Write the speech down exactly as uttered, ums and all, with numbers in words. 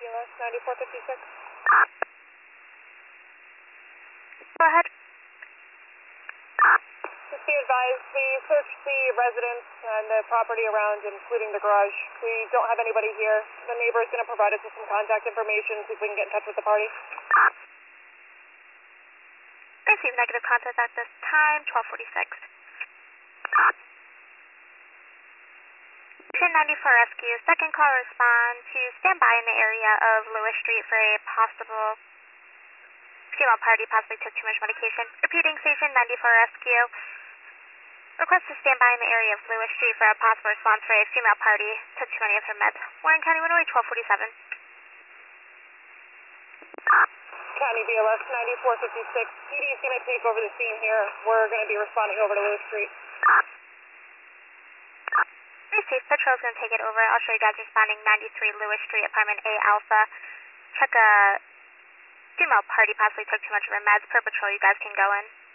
B L S ninety-four fifty-six. Go ahead. Just be advised, we searched the residence and the property around, including the garage. We don't have anybody here. The neighbor is going to provide us with some contact information, see if we can get in touch with the party. Receive negative contact at this time, twelve forty-six. Station ninety-four Rescue, second call respond to stand by in the area of Lewis Street for a possible female party, possibly took too much medication. Repeating, Station ninety-four Rescue. Request to stand by in the area of Lewis Street for a possible response for a female party, took too many of her meds. Warren County, Illinois, twelve forty-seven. County B L S ninety-four fifty-six. P D is going to take over the scene here. We're going to be responding over to Lewis Street. Receive, Patrol is going to take it over. I'll show you guys responding ninety-three Lewis Street, apartment A Alpha. Check a female party, possibly took too much of her meds. Per Patrol, you guys can go in.